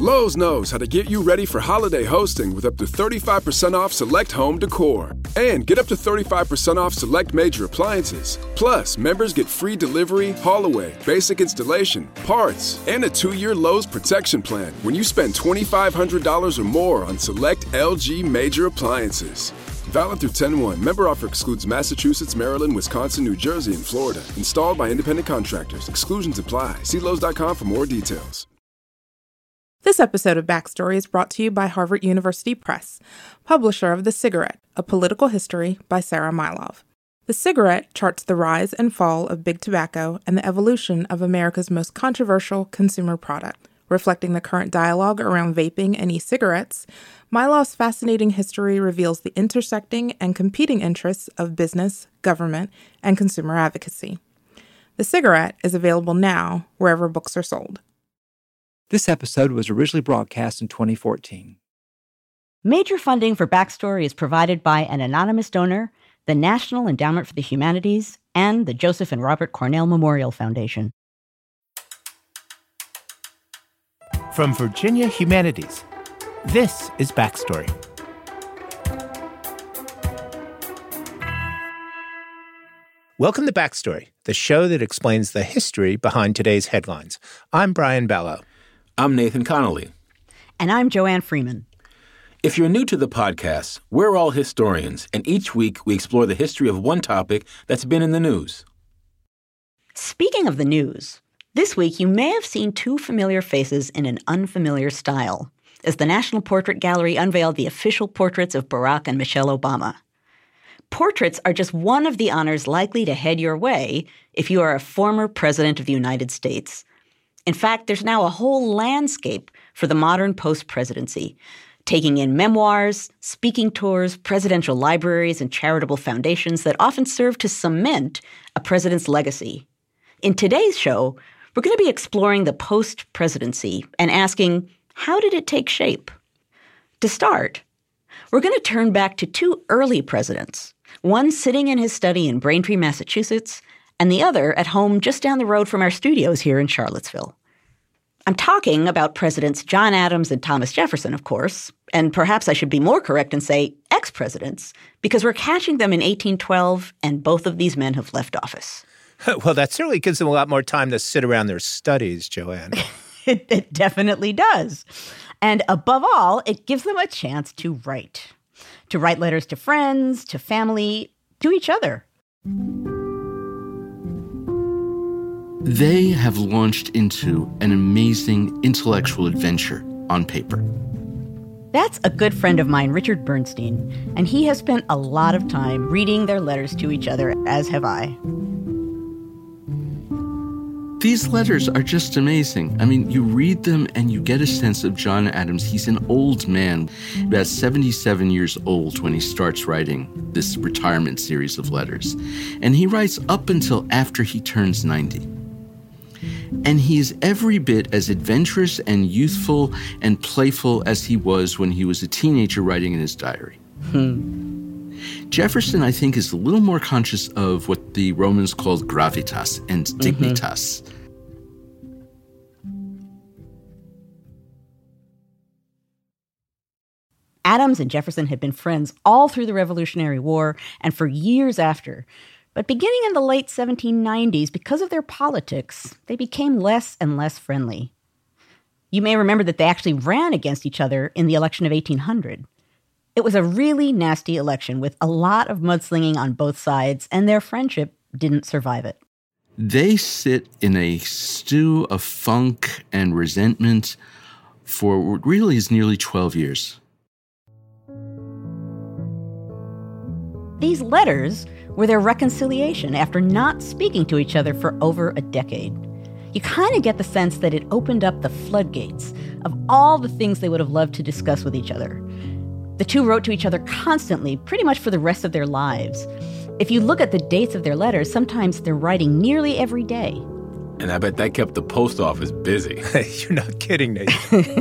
Lowe's knows how to get you ready for holiday hosting with up to 35% off select home decor. And get up to 35% off select major appliances. Plus, members get free delivery, haul away, basic installation, parts, and a 2-year Lowe's protection plan when you spend $2,500 or more on select LG major appliances. Valid through 10/1. Member offer excludes Massachusetts, Maryland, Wisconsin, New Jersey, and Florida. Installed by independent contractors. Exclusions apply. See Lowe's.com for more details. This episode of Backstory is brought to you by Harvard University Press, publisher of The Cigarette, A Political History by Sarah Milov. The Cigarette charts the rise and fall of big tobacco and the evolution of America's most controversial consumer product. Reflecting the current dialogue around vaping and e-cigarettes, Milov's fascinating history reveals the intersecting and competing interests of business, government, and consumer advocacy. The Cigarette is available now wherever books are sold. This episode was originally broadcast in 2014. Major funding for Backstory is provided by an anonymous donor, the National Endowment for the Humanities, and the Joseph and Robert Cornell Memorial Foundation. From Virginia Humanities, this is Backstory. Welcome to Backstory, the show that explains the history behind today's headlines. I'm Brian Ballow. I'm Nathan Connolly. And I'm Joanne Freeman. If you're new to the podcast, we're all historians, and each week we explore the history of one topic that's been in the news. Speaking of the news, this week you may have seen two familiar faces in an unfamiliar style, as the National Portrait Gallery unveiled the official portraits of Barack and Michelle Obama. Portraits are just one of the honors likely to head your way if you are a former president of the United States. In fact, there's now a whole landscape for the modern post-presidency, taking in memoirs, speaking tours, presidential libraries, and charitable foundations that often serve to cement a president's legacy. In today's show, we're going to be exploring the post-presidency and asking, how did it take shape? To start, we're going to turn back to two early presidents, one sitting in his study in Braintree, Massachusetts, and the other at home just down the road from our studios here in Charlottesville. I'm talking about Presidents John Adams and Thomas Jefferson, of course, and perhaps I should be more correct and say ex-presidents, because we're catching them in 1812, and both of these men have left office. Well, that certainly gives them a lot more time to sit around their studies, Joanne. It definitely does. And above all, it gives them a chance to write letters to friends, to family, to each other. They have launched into an amazing intellectual adventure on paper. That's a good friend of mine, Richard Bernstein, and he has spent a lot of time reading their letters to each other, as have I. These letters are just amazing. I mean, you read them and you get a sense of John Adams. He's an old man, about 77 years old when he starts writing this retirement series of letters. And he writes up until after he turns 90. And he's every bit as adventurous and youthful and playful as he was when he was a teenager writing in his diary. Jefferson, I think, is a little more conscious of what the Romans called gravitas and dignitas. Adams and Jefferson had been friends all through the Revolutionary War and for years after. But beginning in the late 1790s, because of their politics, they became less and less friendly. You may remember that they actually ran against each other in the election of 1800. It was a really nasty election with a lot of mudslinging on both sides, and their friendship didn't survive it. They sit in a stew of funk and resentment for what really is nearly 12 years. These letters were their reconciliation after not speaking to each other for over a decade. You kind of get the sense that it opened up the floodgates of all the things they would have loved to discuss with each other. The two wrote to each other constantly, pretty much for the rest of their lives. If you look at the dates of their letters, sometimes they're writing nearly every day. And I bet that kept the post office busy. You're not kidding, Nate.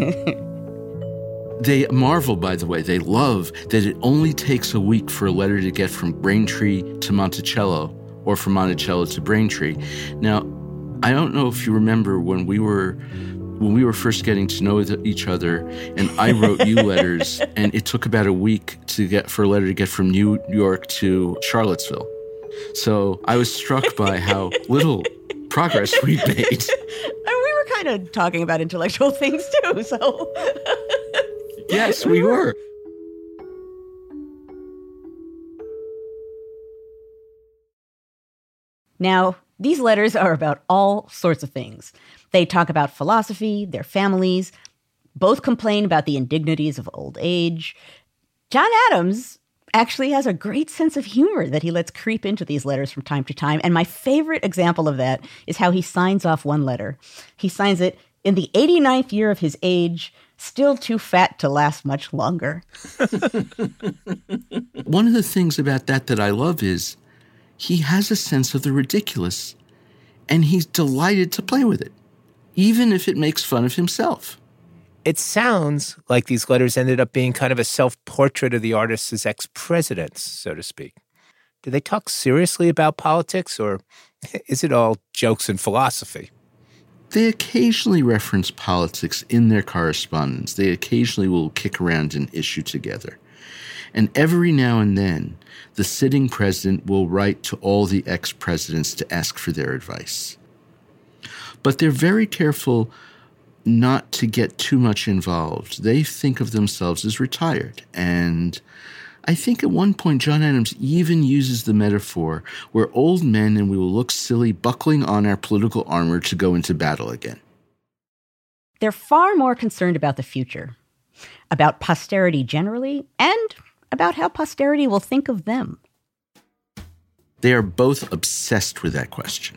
They marvel, by the way, they love that it only takes a week for a letter to get from Braintree to Monticello or from Monticello to Braintree. Now, I don't know if you remember when we were when we were first getting to know each other, and I wrote you letters, and it took about a week for a letter to get from New York to Charlottesville. So I was struck by how little progress we made. And we were kind of talking about intellectual things too, so. Yes, we were. Now, these letters are about all sorts of things. They talk about philosophy, their families, both complain about the indignities of old age. John Adams actually has a great sense of humor that he lets creep into these letters from time to time. And my favorite example of that is how he signs off one letter. He signs it, "In the 89th year of his age, still too fat to last much longer." One of the things about that I love is he has a sense of the ridiculous, and he's delighted to play with it, even if it makes fun of himself. It sounds like these letters ended up being kind of a self-portrait of the artists as ex-presidents, so to speak. Do they talk seriously about politics, or is it all jokes and philosophy? They occasionally reference politics in their correspondence. They occasionally will kick around an issue together. And every now and then, the sitting president will write to all the ex-presidents to ask for their advice. But they're very careful not to get too much involved. They think of themselves as retired. And I think at one point, John Adams even uses the metaphor, we're old men and we will look silly buckling on our political armor to go into battle again. They're far more concerned about the future, about posterity generally, and about how posterity will think of them. They are both obsessed with that question.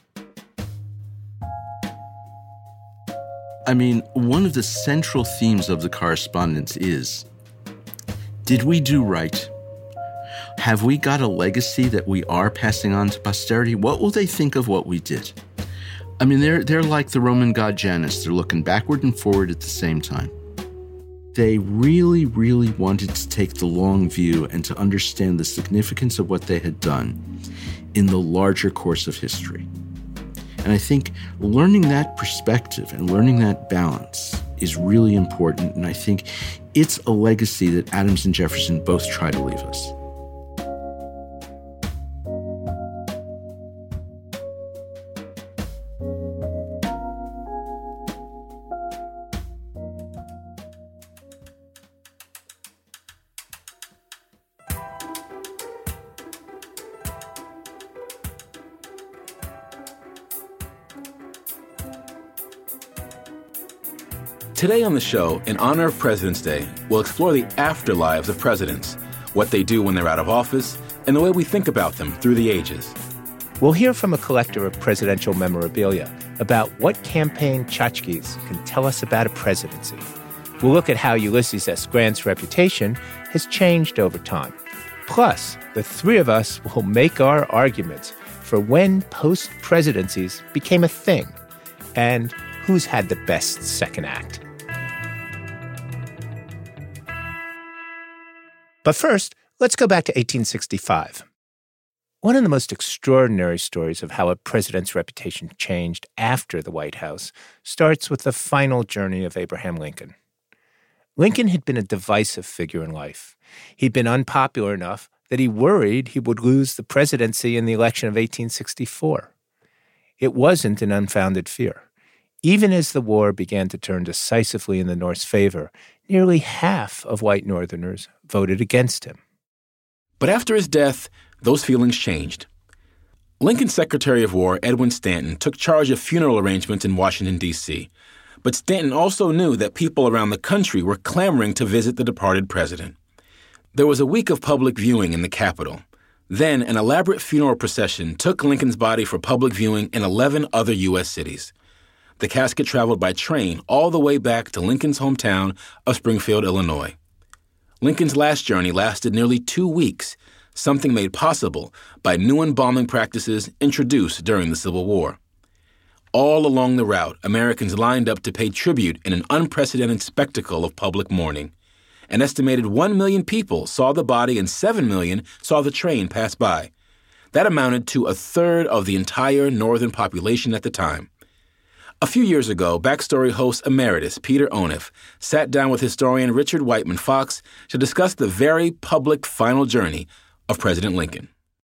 I mean, one of the central themes of the correspondence is, did we do right? Have we got a legacy that we are passing on to posterity? What will they think of what we did? I mean, they're like the Roman god Janus. They're looking backward and forward at the same time. They really, really wanted to take the long view and to understand the significance of what they had done in the larger course of history. And I think learning that perspective and learning that balance is really important. And I think it's a legacy that Adams and Jefferson both try to leave us. Today on the show, in honor of President's Day, we'll explore the afterlives of presidents, what they do when they're out of office, and the way we think about them through the ages. We'll hear from a collector of presidential memorabilia about what campaign tchotchkes can tell us about a presidency. We'll look at how Ulysses S. Grant's reputation has changed over time. Plus, the three of us will make our arguments for when post-presidencies became a thing and who's had the best second act. But first, let's go back to 1865. One of the most extraordinary stories of how a president's reputation changed after the White House starts with the final journey of Abraham Lincoln. Lincoln had been a divisive figure in life. He'd been unpopular enough that he worried he would lose the presidency in the election of 1864. It wasn't an unfounded fear. Even as the war began to turn decisively in the North's favor, nearly half of white Northerners voted against him. But after his death, those feelings changed. Lincoln's Secretary of War, Edwin Stanton, took charge of funeral arrangements in Washington, D.C. But Stanton also knew that people around the country were clamoring to visit the departed president. There was a week of public viewing in the Capitol. Then an elaborate funeral procession took Lincoln's body for public viewing in 11 other U.S. cities. The casket traveled by train all the way back to Lincoln's hometown of Springfield, Illinois. Lincoln's last journey lasted nearly 2 weeks, something made possible by new embalming practices introduced during the Civil War. All along the route, Americans lined up to pay tribute in an unprecedented spectacle of public mourning. An estimated 1 million people saw the body and 7 million saw the train pass by. That amounted to a third of the entire northern population at the time. A few years ago, Backstory host emeritus Peter Onuf sat down with historian Richard Whiteman Fox to discuss the very public final journey of President Lincoln.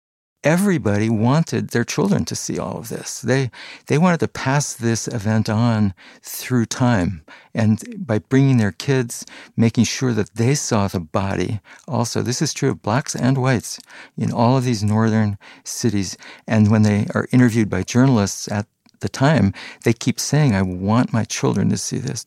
Everybody wanted their children to see all of this. They wanted to pass this event on through time, and by bringing their kids, making sure that they saw the body. Also, this is true of blacks and whites in all of these northern cities. And when they are interviewed by journalists at the time, they keep saying, "I want my children to see this."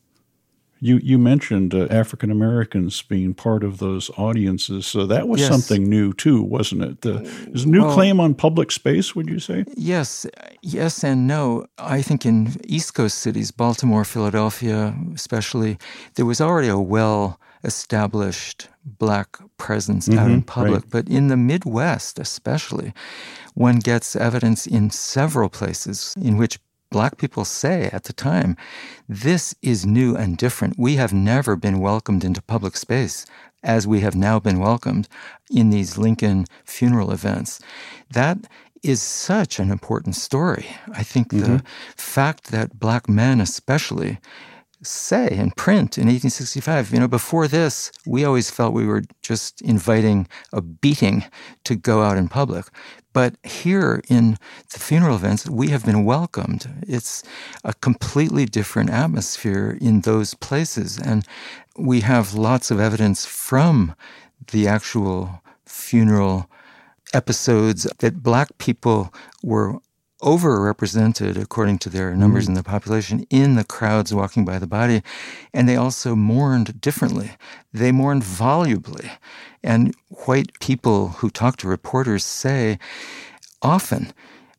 You mentioned African Americans being part of those audiences, so that was something new too, wasn't it? Is a new claim on public space, would you say? Yes and no. I think in East Coast cities, Baltimore, Philadelphia especially, there was already a well-established black presence out in public. Right. But in the Midwest especially, one gets evidence in several places in which black people say at the time, this is new and different. We have never been welcomed into public space as we have now been welcomed in these Lincoln funeral events. That is such an important story. I think the fact that black men especially say in print in 1865, before this, we always felt we were just inviting a beating to go out in public. But here in the funeral events, we have been welcomed. It's a completely different atmosphere in those places. And we have lots of evidence from the actual funeral episodes that black people were overrepresented, according to their numbers in the population, in the crowds walking by the body. And they also mourned differently. They mourned volubly. And white people who talk to reporters say, often,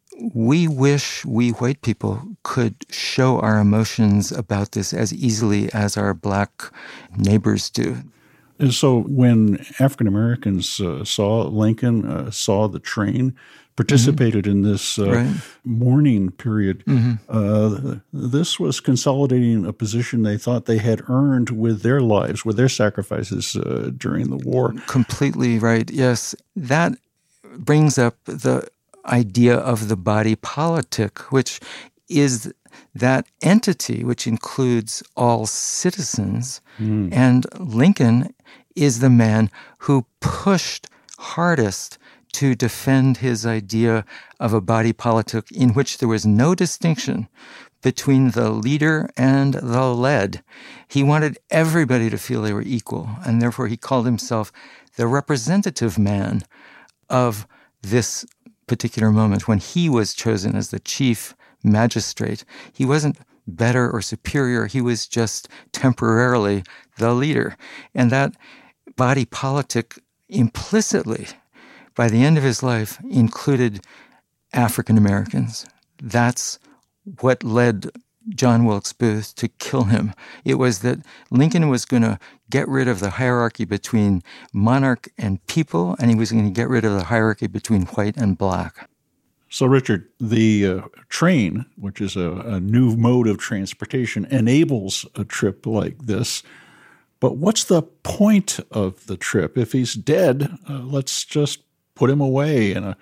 we wish we white people could show our emotions about this as easily as our black neighbors do. And so when African Americans saw Lincoln, saw the train, participated in this mourning period, this was consolidating a position they thought they had earned with their lives, with their sacrifices during the war. Completely right, yes. That brings up the idea of the body politic, which is that entity which includes all citizens. And Lincoln is the man who pushed hardest to defend his idea of a body politic in which there was no distinction between the leader and the led. He wanted everybody to feel they were equal, and therefore he called himself the representative man of this particular moment. When he was chosen as the chief magistrate, he wasn't better or superior. He was just temporarily the leader. And that body politic implicitly, by the end of his life, included African Americans. That's what led John Wilkes Booth to kill him. It was that Lincoln was going to get rid of the hierarchy between monarch and people, and he was going to get rid of the hierarchy between white and black. So, Richard, the train, which is a new mode of transportation, enables a trip like this. But what's the point of the trip? If he's dead, let's just put him away. And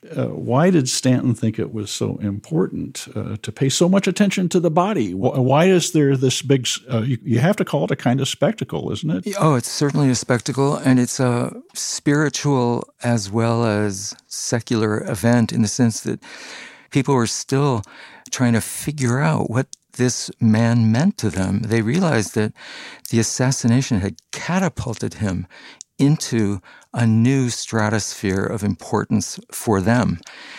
why did Stanton think it was so important to pay so much attention to the body? Why is there this big you have to call it a kind of spectacle, isn't it? Oh, it's certainly a spectacle, and it's a spiritual as well as secular event in the sense that people were still trying to figure out what this man meant to them. They realized that the assassination had catapulted him into a new stratosphere of importance for them.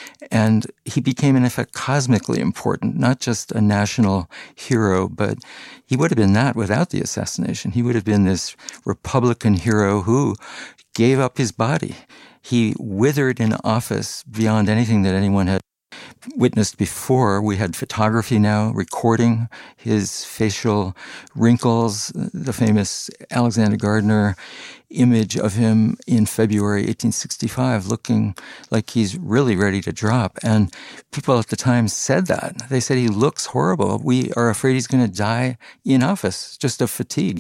And he became, in effect, cosmically important, not just a national hero, but he would have been that without the assassination. He would have been this Republican hero who gave up his body. He withered in office beyond anything that anyone had witnessed before. We had photography now recording his facial wrinkles, the famous Alexander Gardner image of him in February 1865 looking like he's really ready to drop. And people at the time said that. They said he looks horrible. We are afraid he's going to die in office, just of fatigue.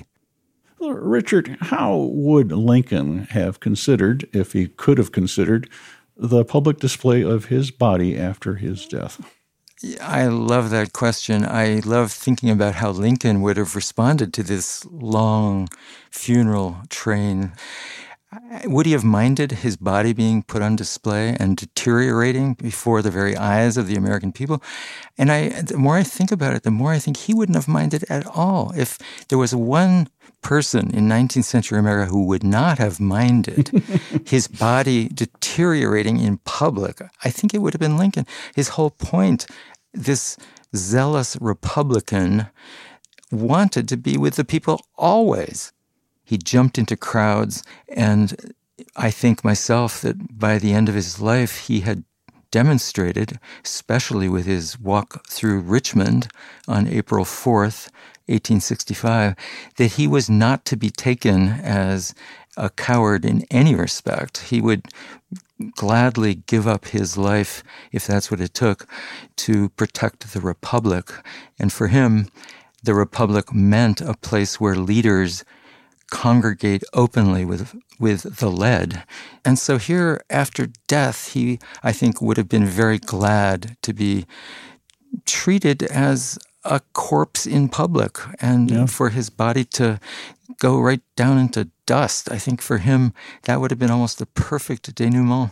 Richard, how would Lincoln have considered, if he could have considered, the public display of his body after his death? I love that question. I love thinking about how Lincoln would have responded to this long funeral train. Would he have minded his body being put on display and deteriorating before the very eyes of the American people? And the more I think about it, the more I think he wouldn't have minded at all. If there was one person in 19th century America who would not have minded his body deteriorating in public, I think it would have been Lincoln. His whole point, this zealous Republican wanted to be with the people always. He jumped into crowds, and I think myself that by the end of his life, he had demonstrated, especially with his walk through Richmond on April 4th, 1865, that he was not to be taken as a coward in any respect. He would gladly give up his life, if that's what it took, to protect the Republic. And for him, the Republic meant a place where leaders congregate openly with the led. And so here, after death, he, I think, would have been very glad to be treated as a corpse in public and for his body to go right down into dust. I think for him, that would have been almost the perfect denouement.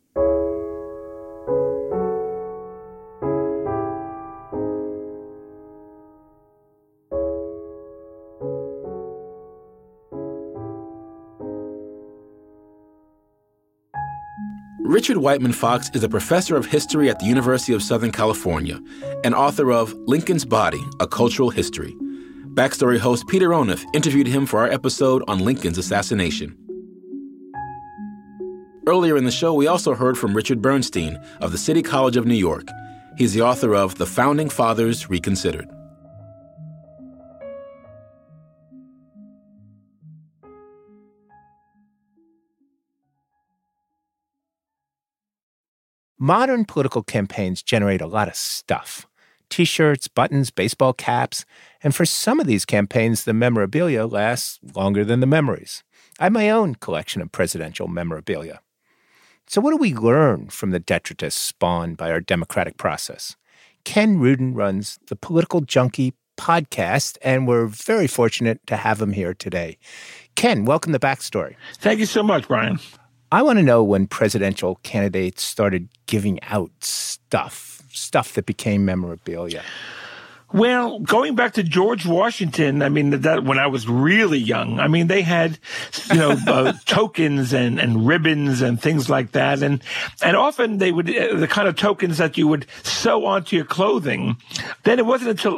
Richard Whiteman Fox is a professor of history at the University of Southern California and author of Lincoln's Body, A Cultural History. Backstory host Peter Onuf interviewed him for our episode on Lincoln's assassination. Earlier in the show, we also heard from Richard Bernstein of the City College of New York. He's the author of The Founding Fathers Reconsidered. Modern political campaigns generate a lot of stuff. T-shirts, buttons, baseball caps. And for some of these campaigns, the memorabilia lasts longer than the memories. I have my own collection of presidential memorabilia. So what do we learn from the detritus spawned by our democratic process? Ken Rudin runs the Political Junkie podcast, and we're very fortunate to have him here today. Ken, welcome to Backstory. Thank you so much, Brian. I want to know when presidential candidates started giving out stuff that became memorabilia. Well, going back to George Washington, I mean, that when I was really young, I mean, they had, tokens and ribbons and things like that. And often they would, the kind of tokens that you would sew onto your clothing. Then it wasn't until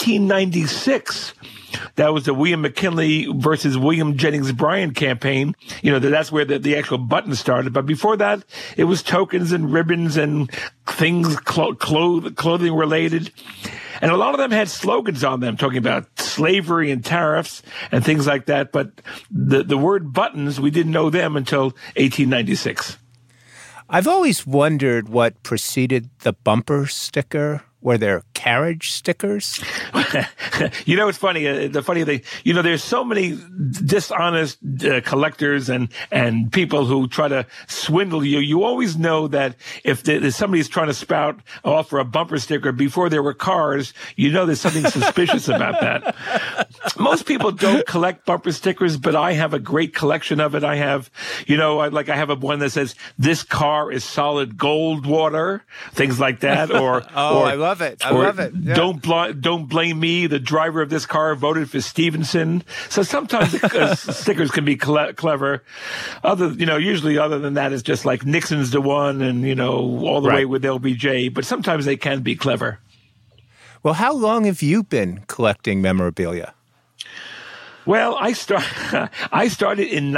1896 that was the William McKinley versus William Jennings Bryan campaign. That's where the actual button started. But before that, it was tokens and ribbons and things, clothing related. And a lot of them had slogans on them talking about slavery and tariffs and things like that. But the word buttons, we didn't know them until 1896. I've always wondered what preceded the bumper sticker. Were there carriage stickers? It's funny. The funny thing, there's so many dishonest collectors and people who try to swindle you. You always know that if somebody's trying to spout offer a bumper sticker before there were cars, there's something suspicious about that. Most people don't collect bumper stickers, but I have a great collection of it. I have, I have one that says, "This car is solid gold water," things like that. Or I love it. I love it. Yeah. Don't blame me. The driver of this car voted for Stevenson. So sometimes stickers can be clever. Usually other than that, it's just like Nixon's the one, and all the way with LBJ. But sometimes they can be clever. Well, how long have you been collecting memorabilia? Well, I started in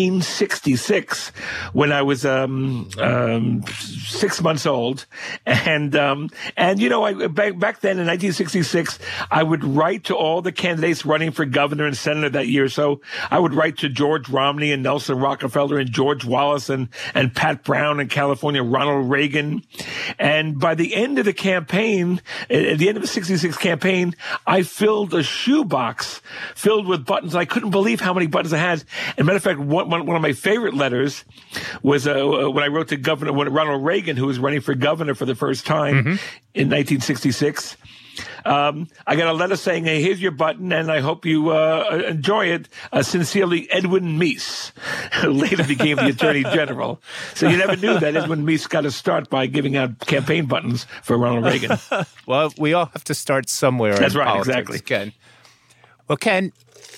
1966 when I was 6 months old, and back then in 1966 I would write to all the candidates running for governor and senator that year. So I would write to George Romney and Nelson Rockefeller and George Wallace and Pat Brown in California, Ronald Reagan, and by the end of the campaign, at the end of the 66 campaign, I filled a shoebox filled with buttons. I couldn't believe how many buttons I had. As a matter of fact, one of my favorite letters was when I wrote to Ronald Reagan, who was running for governor for the first time in 1966. I got a letter saying, hey, here's your button, and I hope you enjoy it. Sincerely, Edwin Meese, who later became the Attorney General. So you never knew that Edwin Meese got to start by giving out campaign buttons for Ronald Reagan. Well, we all have to start somewhere. That's in right, politics, exactly. Ken. Well, Ken,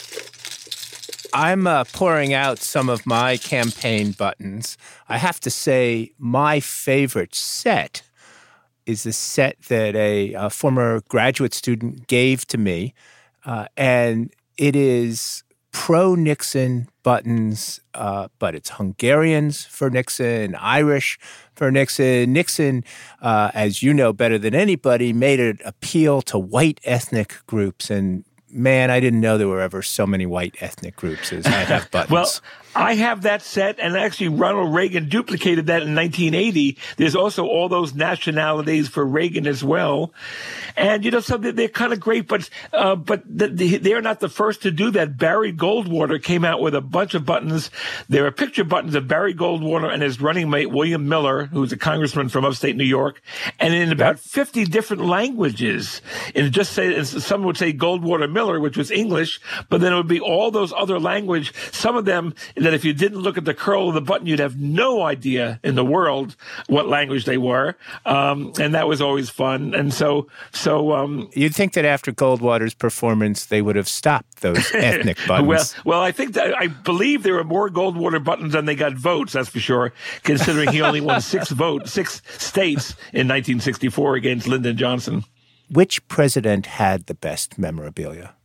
I'm pouring out some of my campaign buttons. I have to say my favorite set is the set that a former graduate student gave to me, and it is pro-Nixon buttons, but it's Hungarians for Nixon, Irish for Nixon. Nixon, as you know better than anybody, made an appeal to white ethnic groups, and man, I didn't know there were ever so many white ethnic groups as I have buttons. Well, I have that set, and actually Ronald Reagan duplicated that in 1980. There's also all those nationalities for Reagan as well. And, so they're kind of great, but they're not the first to do that. Barry Goldwater came out with a bunch of buttons. There are picture buttons of Barry Goldwater and his running mate, William Miller, who's a congressman from upstate New York, and in about 50 different languages. And some would say Goldwater Miller, which was English, but then it would be all those other language, some of them that if you didn't look at the curl of the button, you'd have no idea in the world what language they were. And that was always fun. And so you'd think that after Goldwater's performance, they would have stopped those ethnic buttons. Well, I believe there were more Goldwater buttons than they got votes, that's for sure, considering he only won 6 states in 1964 against Lyndon Johnson. Which president had the best memorabilia?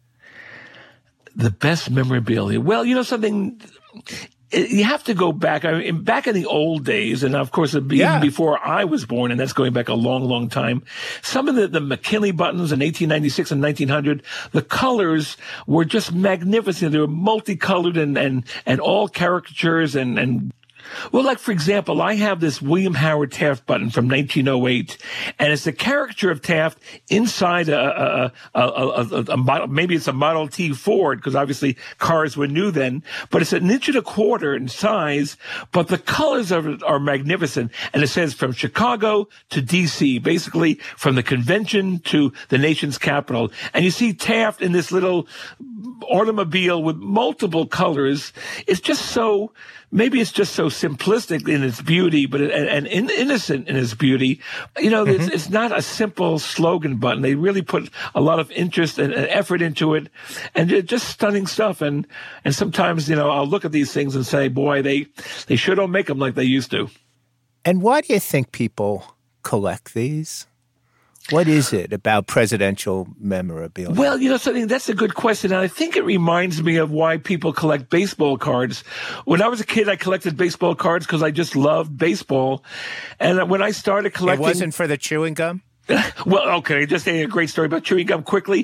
The best memorabilia? Well, something... You have to go back. Back in the old days, and of course, even before I was born, and that's going back a long, long time, some of the McKinley buttons in 1896 and 1900, the colors were just magnificent. They were multicolored and all caricatures and well, like, for example, I have this William Howard Taft button from 1908, and it's a caricature of Taft inside a model, maybe it's a Model T Ford, because obviously cars were new then, but it's 1.25 inches in size, but the colors of it are magnificent. And it says from Chicago to D.C., basically from the convention to the nation's capital. And you see Taft in this little automobile with multiple colors. It's just so... Maybe it's just so simplistic in its beauty, but and innocent in its beauty. It's not a simple slogan button. They really put a lot of interest and effort into it, and just stunning stuff. And sometimes, I'll look at these things and say, boy, they sure don't make them like they used to. And why do you think people collect these? What is it about presidential memorabilia? Well, something that's a good question. And I think it reminds me of why people collect baseball cards. When I was a kid, I collected baseball cards because I just loved baseball. And when I started collecting... It wasn't for the chewing gum? Well, okay, just a great story about chewing gum quickly.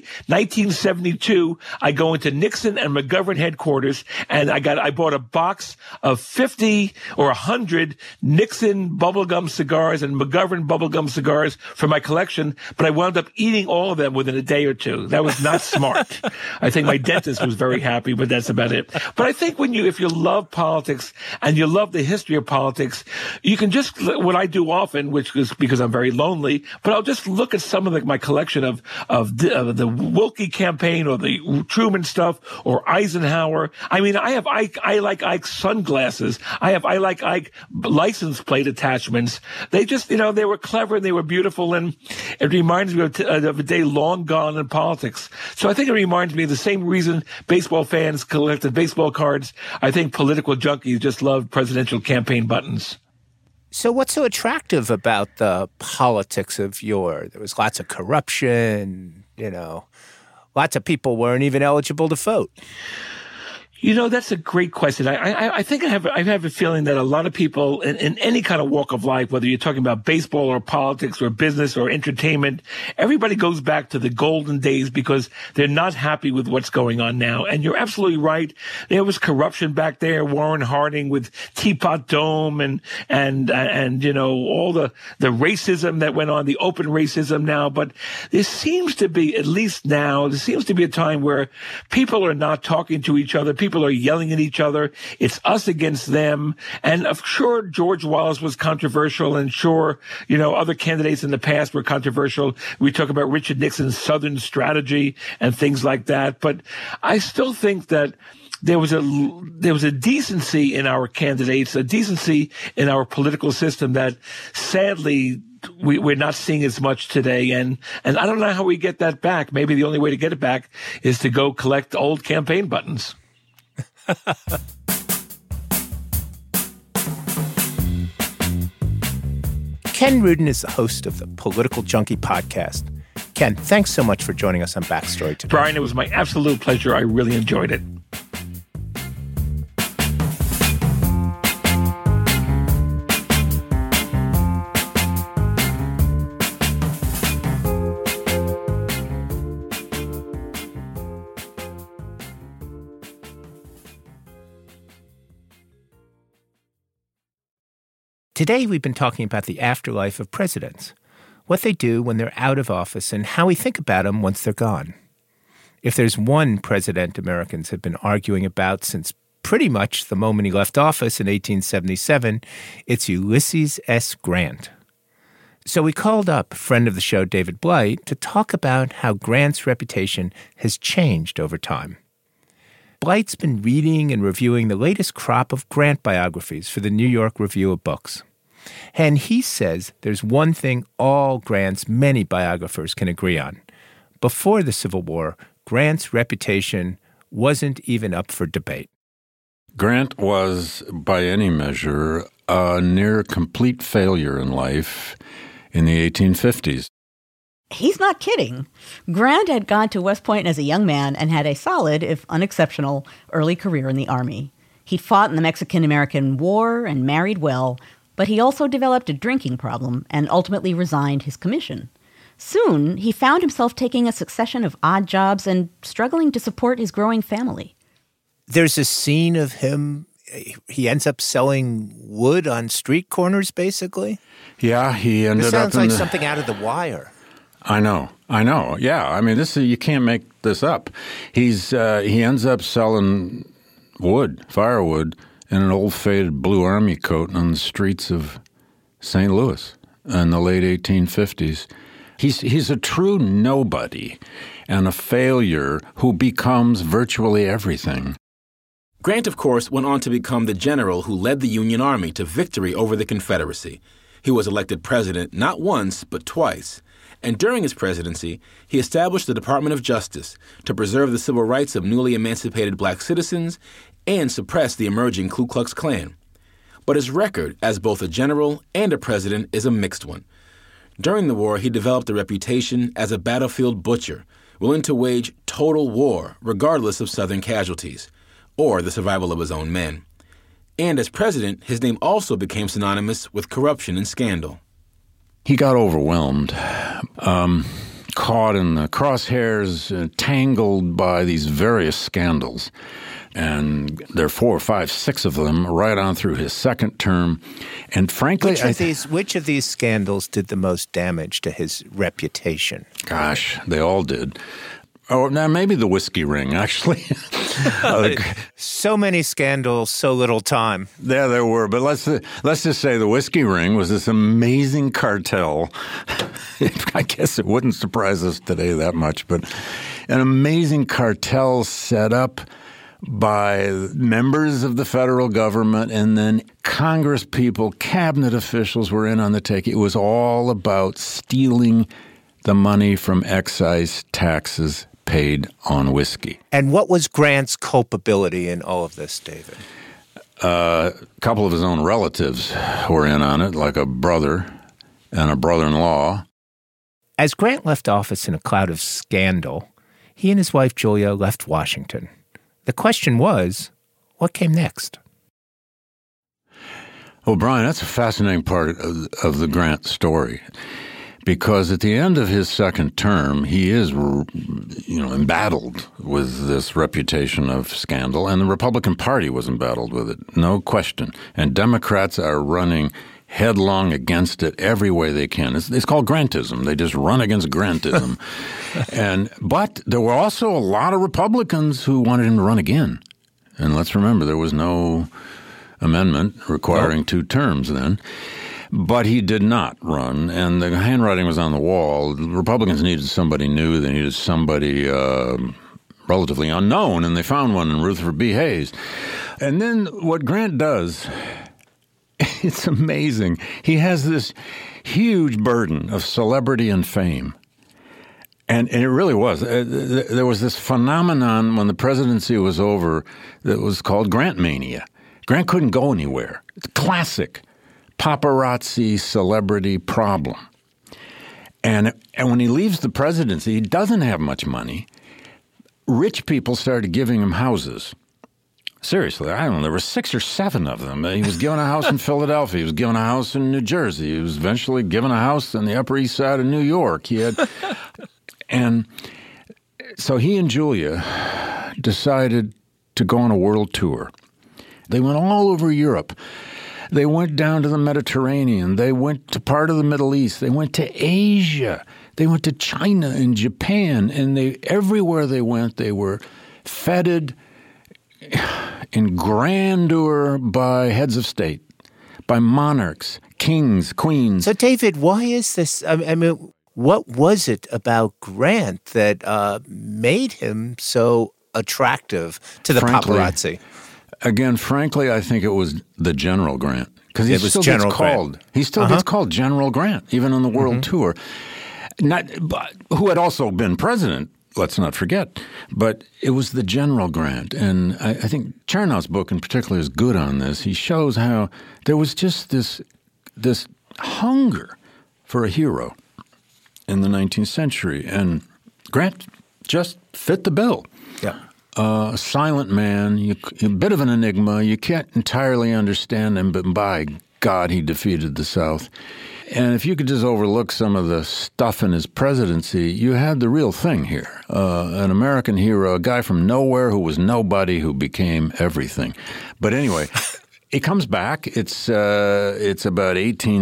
1972, I go into Nixon and McGovern headquarters, and I bought a box of 50 or 100 Nixon bubblegum cigars and McGovern bubblegum cigars for my collection, but I wound up eating all of them within a day or two. That was not smart. I think my dentist was very happy, but that's about it. But I think if you love politics and you love the history of politics, you can just, what I do often, which is because I'm very lonely, but I'll just look at some of my collection of the Wilkie campaign or the Truman stuff or Eisenhower. I mean, I like Ike sunglasses. I like Ike license plate attachments. They just, they were clever and they were beautiful, and it reminds me of a day long gone in politics. So I think it reminds me of the same reason baseball fans collected baseball cards. I think political junkies just love presidential campaign buttons. So what's so attractive about the politics of yore? There was lots of corruption, lots of people weren't even eligible to vote. That's a great question. I think I have a feeling that a lot of people in any kind of walk of life, whether you're talking about baseball or politics or business or entertainment, everybody goes back to the golden days because they're not happy with what's going on now. And you're absolutely right. There was corruption back there. Warren Harding with Teapot Dome and all the racism that went on, the open racism now. But there seems to be, at least now, there seems to be a time where people are not talking to each other. People are yelling at each other. It's us against them. And sure, George Wallace was controversial, and sure, other candidates in the past were controversial. We talk about Richard Nixon's Southern strategy and things like that. But I still think that there was a decency in our candidates, a decency in our political system that sadly we're not seeing as much today. And I don't know how we get that back. Maybe the only way to get it back is to go collect old campaign buttons. Ken Rudin is the host of the Political Junkie podcast. Ken, thanks so much for joining us on Backstory today. Brian, it was my absolute pleasure. I really enjoyed it. Today, we've been talking about the afterlife of presidents, what they do when they're out of office, and how we think about them once they're gone. If there's one president Americans have been arguing about since pretty much the moment he left office in 1877, it's Ulysses S. Grant. So we called up friend of the show David Blight to talk about how Grant's reputation has changed over time. Blight's been reading and reviewing the latest crop of Grant biographies for the New York Review of Books. And he says there's one thing all Grant's many biographers can agree on. Before the Civil War, Grant's reputation wasn't even up for debate. Grant was, by any measure, a near complete failure in life in the 1850s. He's not kidding. Grant had gone to West Point as a young man and had a solid, if unexceptional, early career in the Army. He'd fought in the Mexican-American War and married well, but he also developed a drinking problem and ultimately resigned his commission. Soon, he found himself taking a succession of odd jobs and struggling to support his growing family. There's a scene of him, he ends up selling wood on street corners, basically? Yeah, he ended up in sounds like something out of The Wire. I know. Yeah, I mean, you can't make this up. He ends up selling firewood, in an old faded blue army coat on the streets of St. Louis in the late 1850s. He's a true nobody and a failure who becomes virtually everything. Grant, of course, went on to become the general who led the Union Army to victory over the Confederacy. He was elected president not once, but twice. And during his presidency, he established the Department of Justice to preserve the civil rights of newly emancipated black citizens and suppress the emerging Ku Klux Klan. But his record as both a general and a president is a mixed one. During the war, he developed a reputation as a battlefield butcher, willing to wage total war regardless of Southern casualties, or the survival of his own men. And as president, his name also became synonymous with corruption and scandal. He got overwhelmed, caught in the crosshairs, tangled by these various scandals. And there are 4 or 5, 6 of them right on through his second term. And frankly, which of these scandals did the most damage to his reputation? Gosh, they all did. Or now maybe the whiskey ring, actually. So many scandals, so little time. Yeah, there were. But let's just say the whiskey ring was this amazing cartel. I guess it wouldn't surprise us today that much, but an amazing cartel set up by members of the federal government, and then Congress people, cabinet officials were in on the take. It was all about stealing the money from excise taxes paid on whiskey. And what was Grant's culpability in all of this, David? A couple of his own relatives were in on it, like a brother and a brother-in-law. As Grant left office in a cloud of scandal, he and his wife Julia left Washington. The question was, What came next? Well, Brian, that's a fascinating part of the Grant story, because at the end of his second term, he is, embattled with this reputation of scandal, and the Republican Party was embattled with it, no question. And Democrats are running headlong against it every way they can. It's called Grantism. They just run against Grantism. But there were also a lot of Republicans who wanted him to run again. And let's remember, there was no amendment requiring 2 terms then. But he did not run, and the handwriting was on the wall. The Republicans needed somebody new. They needed somebody relatively unknown, and they found one in Rutherford B. Hayes. And then what Grant does, it's amazing. He has this huge burden of celebrity and fame. And it really was. There was this phenomenon when the presidency was over that was called Grant Mania. Grant couldn't go anywhere. It's classic paparazzi celebrity problem. And when he leaves the presidency, he doesn't have much money. Rich people started giving him houses. Seriously, I don't know, there were 6 or 7 of them. He was given a house in Philadelphia. He was given a house in New Jersey. He was eventually given a house on the Upper East Side of New York. And so he and Julia decided to go on a world tour. They went all over Europe. They went down to the Mediterranean. They went to part of the Middle East. They went to Asia. They went to China and Japan. And everywhere they went, they were feted in grandeur by heads of state, by monarchs, kings, queens. So, David, why is this? I mean, what was it about Grant that made him so attractive to the paparazzi? Again, frankly, I think it was the General Grant, because he still gets called General Grant, even on the world tour. Who had also been president, let's not forget, but it was the General Grant. And I think Chernoff's book in particular is good on this. He shows how there was just this hunger for a hero in the 19th century, and Grant just fit the bill. Yeah. A silent man, a bit of an enigma. You can't entirely understand him, but by God, he defeated the South. And if you could just overlook some of the stuff in his presidency, you had the real thing here. An American hero, a guy from nowhere who was nobody, who became everything. But anyway, he comes back. It's about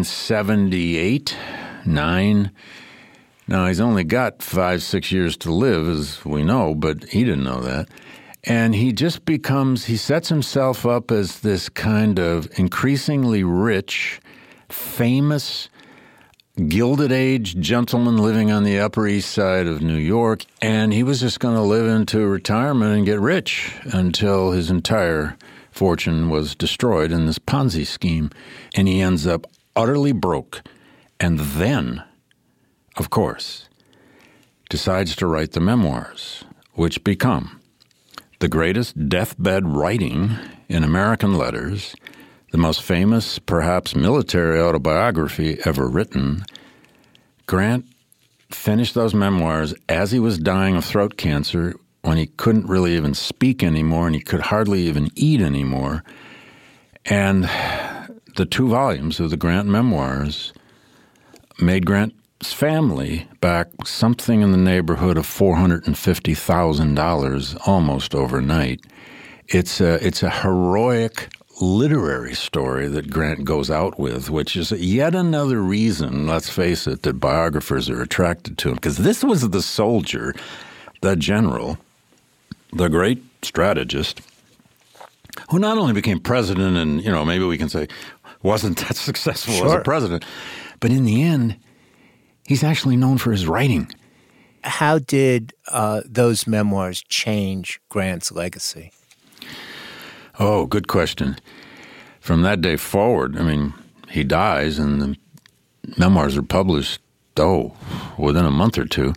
1878, 9. Now, he's only got 5-6 years to live, as we know, but he didn't know that. And he just he sets himself up as this kind of increasingly rich, famous, Gilded Age gentleman living on the Upper East Side of New York. And he was just going to live into retirement and get rich until his entire fortune was destroyed in this Ponzi scheme. And he ends up utterly broke. And then, of course, decides to write the memoirs, which become the greatest deathbed writing in American letters, the most famous, perhaps, military autobiography ever written. Grant finished those memoirs as he was dying of throat cancer, when he couldn't really even speak anymore and he could hardly even eat anymore. And the 2 volumes of the Grant memoirs made Grant's family back something in the neighborhood of $450,000 almost overnight. It's a heroic literary story that Grant goes out with, which is yet another reason, let's face it, that biographers are attracted to him. Because this was the soldier, the general, the great strategist, who not only became president and, maybe we can say wasn't that successful as a president, but in the end, he's actually known for his writing. How did those memoirs change Grant's legacy? Oh, good question. From that day forward, he dies and the memoirs are published, within a month or 2.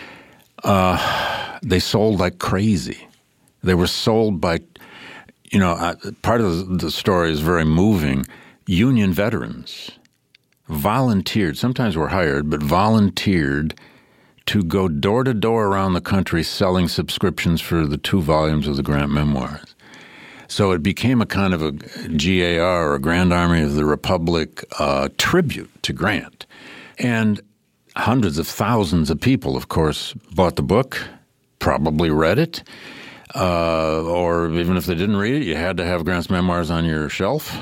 They sold like crazy. They were sold by, part of the story is very moving. Union veterans volunteered, sometimes were hired, but volunteered to go door to door around the country selling subscriptions for the 2 volumes of the Grant memoirs. So it became a kind of a GAR, or Grand Army of the Republic, tribute to Grant. And hundreds of thousands of people, of course, bought the book, probably read it, or even if they didn't read it, you had to have Grant's memoirs on your shelf.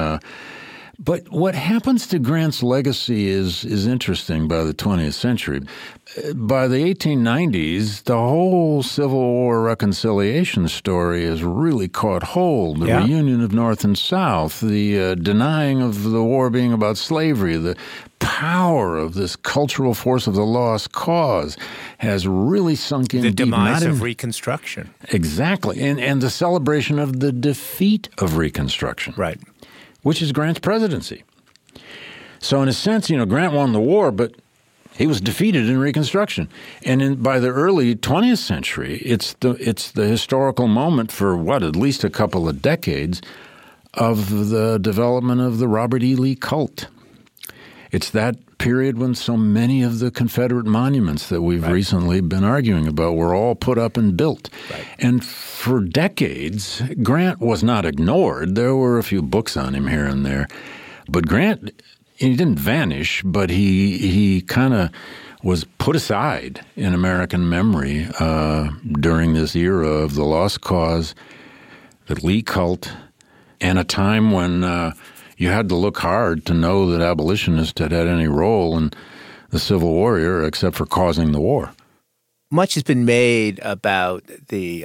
But what happens to Grant's legacy is interesting by the 20th century. By the 1890s, the whole Civil War reconciliation story has really caught hold. The reunion of North and South, the denying of the war being about slavery, the power of this cultural force of the lost cause has really sunk in the deep. Demise of Reconstruction. Exactly. And the celebration of the defeat of Reconstruction. Right. Which is Grant's presidency. So in a sense, Grant won the war, but he was defeated in Reconstruction. And by the early 20th century, it's the historical moment for, at least a couple of decades of the development of the Robert E. Lee cult. It's that period when so many of the Confederate monuments that we've recently been arguing about were all put up and built. Right. And for decades, Grant was not ignored. There were a few books on him here and there. But Grant, he didn't vanish, but he kind of was put aside in American memory during this era of the Lost Cause, the Lee cult, and a time when you had to look hard to know that abolitionists had any role in the Civil War era except for causing the war. Much has been made about the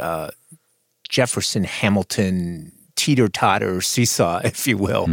Jefferson-Hamilton teeter-totter seesaw, if you will.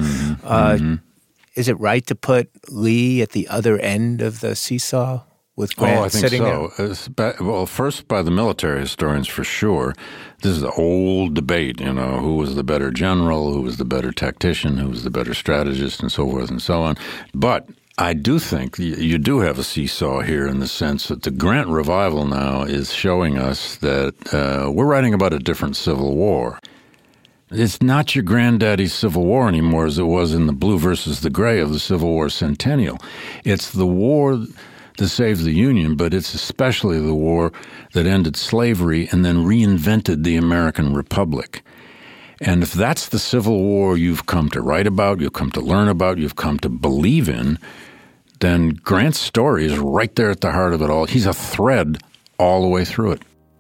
Is it right to put Lee at the other end of the seesaw with Grant sitting there? Oh, I think so. Well, first by the military historians for sure. This is the old debate, who was the better general, who was the better tactician, who was the better strategist, and so forth and so on. But I do think you do have a seesaw here in the sense that the Grant revival now is showing us that we're writing about a different Civil War. It's not your granddaddy's Civil War anymore as it was in the blue versus the gray of the Civil War centennial. It's the war to save the Union, but it's especially the war that ended slavery and then reinvented the American Republic. And if that's the Civil War you've come to write about, you've come to learn about, you've come to believe in, then Grant's story is right there at the heart of it all. He's a thread all the way through it.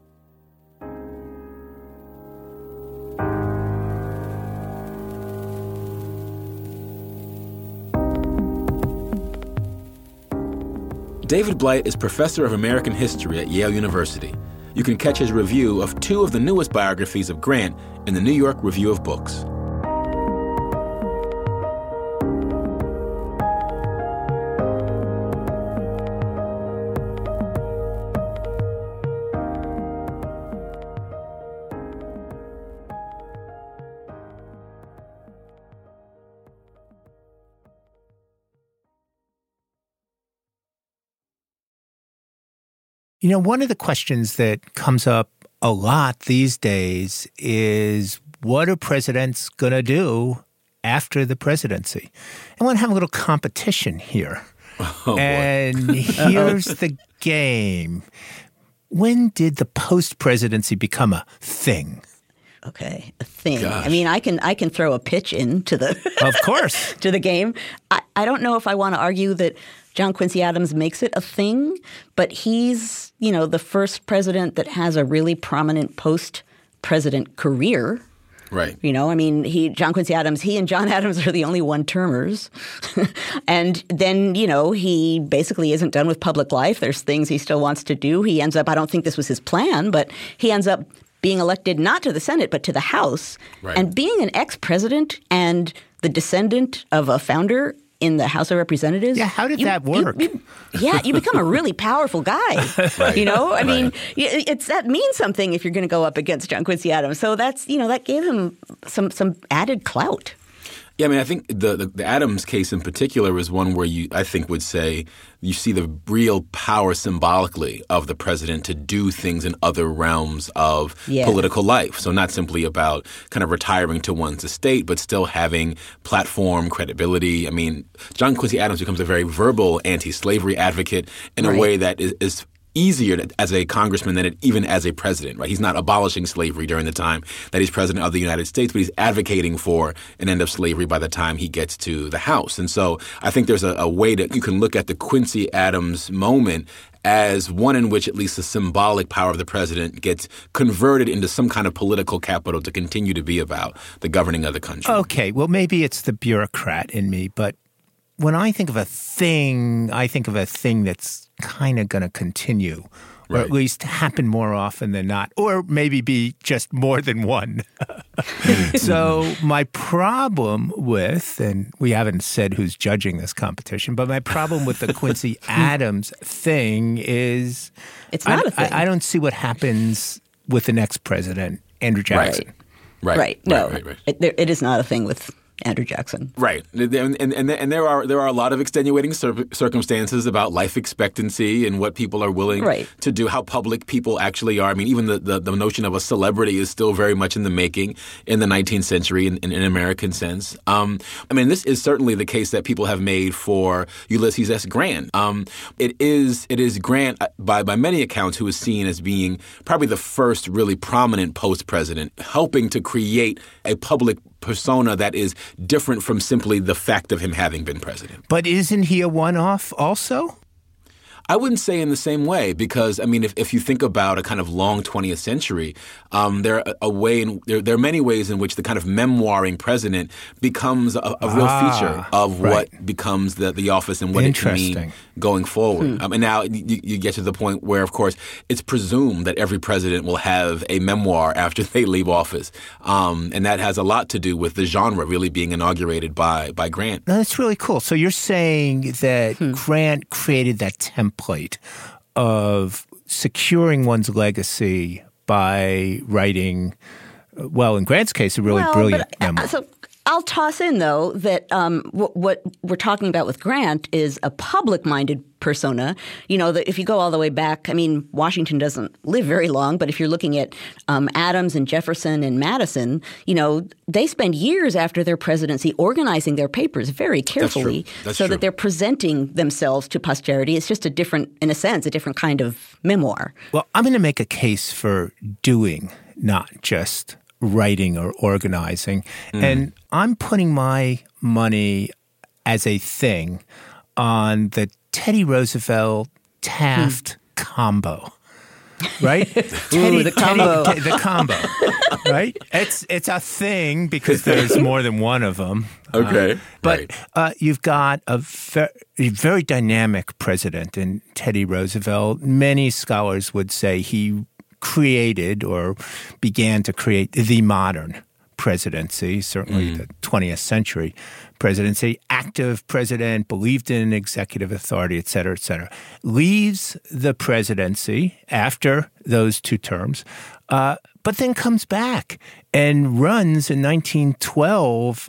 David Blight is professor of American history at Yale University. You can catch his review of 2 of the newest biographies of Grant in the New York Review of Books. One of the questions that comes up a lot these days is, what are presidents going to do after the presidency? I want to have a little competition here. And here's the game. When did the post-presidency become a thing? Okay, a thing. Gosh. I mean, I can throw a pitch into the of course to the game. I don't know if I want to argue that John Quincy Adams makes it a thing, but he's, the first president that has a really prominent post-president career. Right. John Quincy Adams, he and John Adams are the only one-termers. And then, he basically isn't done with public life. There's things he still wants to do. He ends up, I don't think this was his plan, but he ends up being elected not to the Senate, but to the House. Right. And being an ex-president and the descendant of a founder in the House of Representatives. Yeah, how did that work? You become a really powerful guy. Right. I mean, that means something if you're going to go up against John Quincy Adams. So that's, that gave him some added clout. Yeah, I mean, I think the Adams case in particular is one where I think would say you see the real power symbolically of the president to do things in other realms of political life. So not simply about kind of retiring to one's estate, but still having platform, credibility. I mean, John Quincy Adams becomes a very verbal anti-slavery advocate in a way that is easier as a congressman than even as a president, right? He's not abolishing slavery during the time that he's president of the United States, but he's advocating for an end of slavery by the time he gets to the House. And so I think there's a way that you can look at the Quincy Adams moment as one in which at least the symbolic power of the president gets converted into some kind of political capital to continue to be about the governing of the country. Okay, well, maybe it's the bureaucrat in me, but when I think of a thing, I think of a thing that's kind of going to continue, or at least happen more often than not, or maybe be just more than one. So my problem with, and we haven't said who's judging this competition, but my problem with the Quincy Adams thing is it's not a thing. I don't see what happens with the next president, Andrew Jackson. Right. No, it is not a thing with Andrew Jackson. Right. And there are a lot of extenuating circumstances about life expectancy and what people are willing to do, how public people actually are. I mean, even the notion of a celebrity is still very much in the making in the 19th century in an American sense. I mean, this is certainly the case that people have made for Ulysses S. Grant. It is Grant, by many accounts, who is seen as being probably the first really prominent post-president, helping to create a public persona that is different from simply the fact of him having been president. But isn't he a one-off also? I wouldn't say in the same way because, I mean, if you think about a kind of long 20th century, there are many ways in which the kind of memoiring president becomes a real feature of what becomes the office and what it can mean going forward. And now you get to the point where, of course, it's presumed that every president will have a memoir after they leave office. And that has a lot to do with the genre really being inaugurated by Grant. No, that's really cool. So you're saying that Grant created that template of securing one's legacy by writing, well, in Grant's case, a really brilliant memoir. So I'll toss in, though, that what we're talking about with Grant is a public-minded persona. You know, that if you go all the way back, I mean, Washington doesn't live very long, but if you're looking at Adams and Jefferson and Madison, you know, they spend years after their presidency organizing their papers very carefully that they're presenting themselves to posterity. It's just a different kind of memoir. Well, I'm going to make a case for doing, not just writing or organizing. And I'm putting my money as a thing on the Teddy Roosevelt-Taft combo, right? The combo. The combo, right? It's a thing because there's more than one of them. Okay. But you've got a very dynamic president in Teddy Roosevelt. Many scholars would say he created or began to create the modern presidency, certainly the 20th century presidency. Active president, believed in executive authority, et cetera, et cetera. Leaves the presidency after those two terms, but then comes back and runs in 1912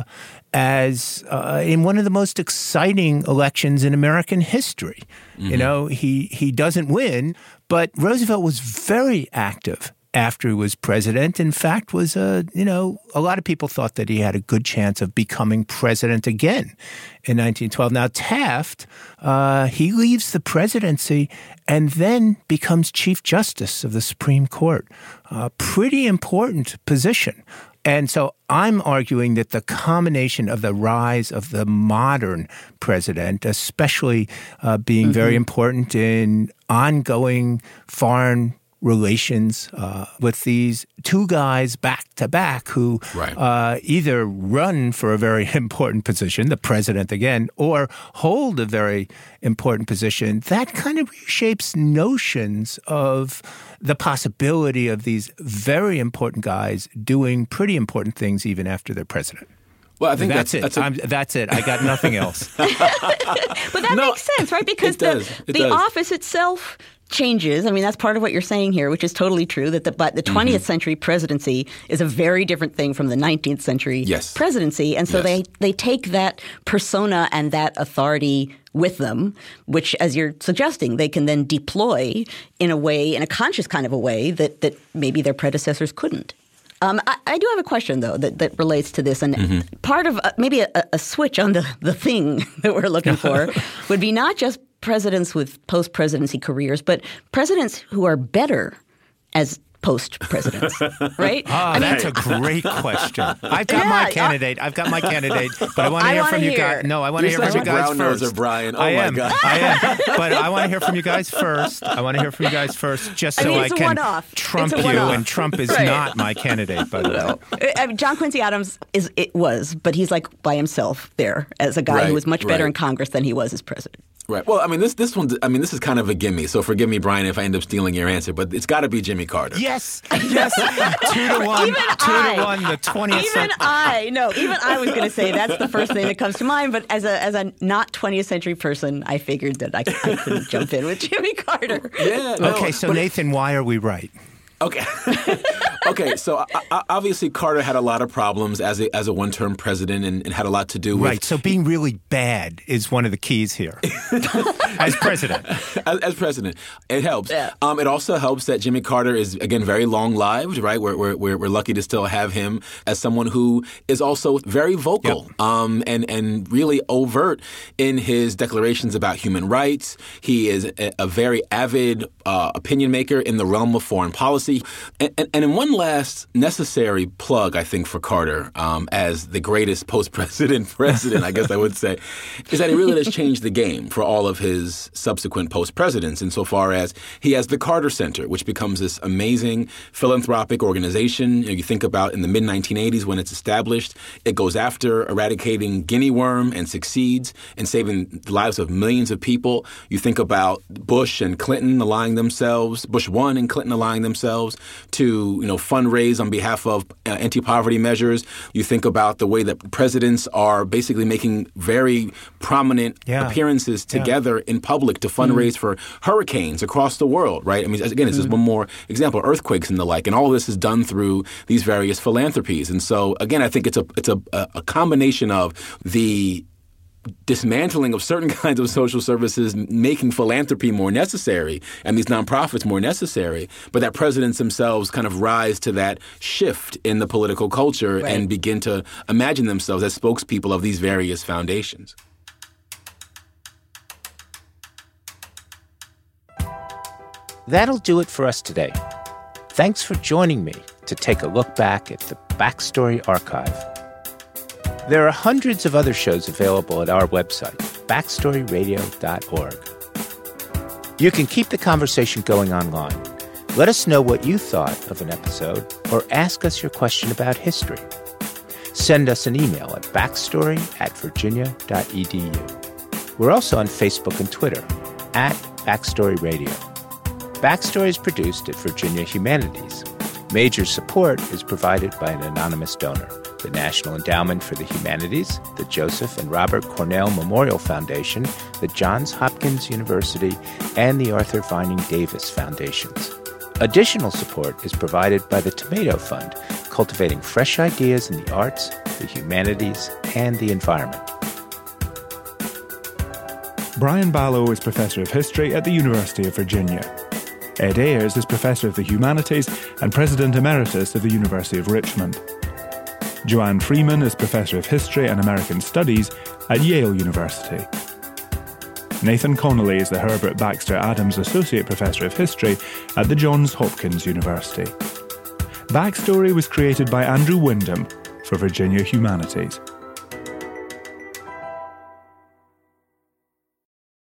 as in one of the most exciting elections in American history. You know, he doesn't win, but Roosevelt was very active after he was president. In fact, was a lot of people thought that he had a good chance of becoming president again in 1912. Now, Taft, he leaves the presidency and then becomes Chief Justice of the Supreme Court. Pretty important position. And so I'm arguing that the combination of the rise of the modern president, especially being very important in ongoing foreign relations with these two guys back to back who either run for a very important position, the president again, or hold a very important position, that kind of reshapes notions of the possibility of these very important guys doing pretty important things even after they're president. Well, I think that's it. I got nothing else. But that makes sense, right? Because the office itself changes. I mean, that's part of what you're saying here, which is totally true, that the 20th century presidency is a very different thing from the 19th century presidency. And so they take that persona and that authority with them, which, as you're suggesting, they can then deploy in a conscious kind of a way that maybe their predecessors couldn't. I do have a question, though, that relates to this. And part of maybe a switch on the thing that we're looking for would be not just presidents with post-presidency careers, but presidents who are better as post-presidents, right? That's a great question. I've got my candidate, but I want to hear from you guys. No, I want to hear from you guys first. Brian. Oh, my God. I am. But I want to hear from you guys first. Just so I can trump you. And Trump is not my candidate, by the way. John Quincy Adams but he's like by himself there as a guy who was much better in Congress than he was as president. Right. Well, I mean, this is kind of a gimme. So forgive me, Brian, if I end up stealing your answer, but it's got to be Jimmy Carter. Yes. 2-1. 2-1. The 20th century. Even I was going to say that's the first thing that comes to mind. But as a not 20th century person, I figured that I couldn't jump in with Jimmy Carter. Yeah. No, okay. So Nathan, why are we right? Okay. Okay, so obviously Carter had a lot of problems as a one-term president and had a lot to do with... Right, so being really bad is one of the keys here as president. As president. It helps. Yeah. It also helps that Jimmy Carter is, again, very long-lived, right? We're lucky to still have him as someone who is also very vocal and really overt in his declarations about human rights. He is a very avid opinion maker in the realm of foreign policy. And in one last necessary plug, I think, for Carter as the greatest post-president president, I guess I would say, is that he really has changed the game for all of his subsequent post-presidents insofar as he has the Carter Center, which becomes this amazing philanthropic organization. You think about in the mid-1980s when it's established, it goes after eradicating guinea worm and succeeds in saving the lives of millions of people. You think about Bush and Clinton Bush 1 and Clinton allying themselves to, fundraise on behalf of anti-poverty measures. You think about the way that presidents are basically making very prominent appearances together in public to fundraise for hurricanes across the world, right? I mean, again, this is one more example, earthquakes and the like, and all of this is done through these various philanthropies. And so, again, I think it's a combination of the dismantling of certain kinds of social services, making philanthropy more necessary and these nonprofits more necessary, but that presidents themselves kind of rise to that shift in the political culture and begin to imagine themselves as spokespeople of these various foundations. That'll do it for us today. Thanks for joining me to take a look back at the Backstory Archive. There are hundreds of other shows available at our website, backstoryradio.org. You can keep the conversation going online. Let us know what you thought of an episode or ask us your question about history. Send us an email at backstory@virginia.edu. We're also on Facebook and Twitter, @BackstoryRadio. Backstory is produced at Virginia Humanities. Major support is provided by an anonymous donor. The National Endowment for the Humanities, the Joseph and Robert Cornell Memorial Foundation, the Johns Hopkins University, and the Arthur Vining Davis Foundations. Additional support is provided by the Tomato Fund, cultivating fresh ideas in the arts, the humanities, and the environment. Brian Balogh is Professor of History at the University of Virginia. Ed Ayers is Professor of the Humanities and President Emeritus of the University of Richmond. Joanne Freeman is Professor of History and American Studies at Yale University. Nathan Connolly is the Herbert Baxter Adams Associate Professor of History at the Johns Hopkins University. Backstory was created by Andrew Wyndham for Virginia Humanities.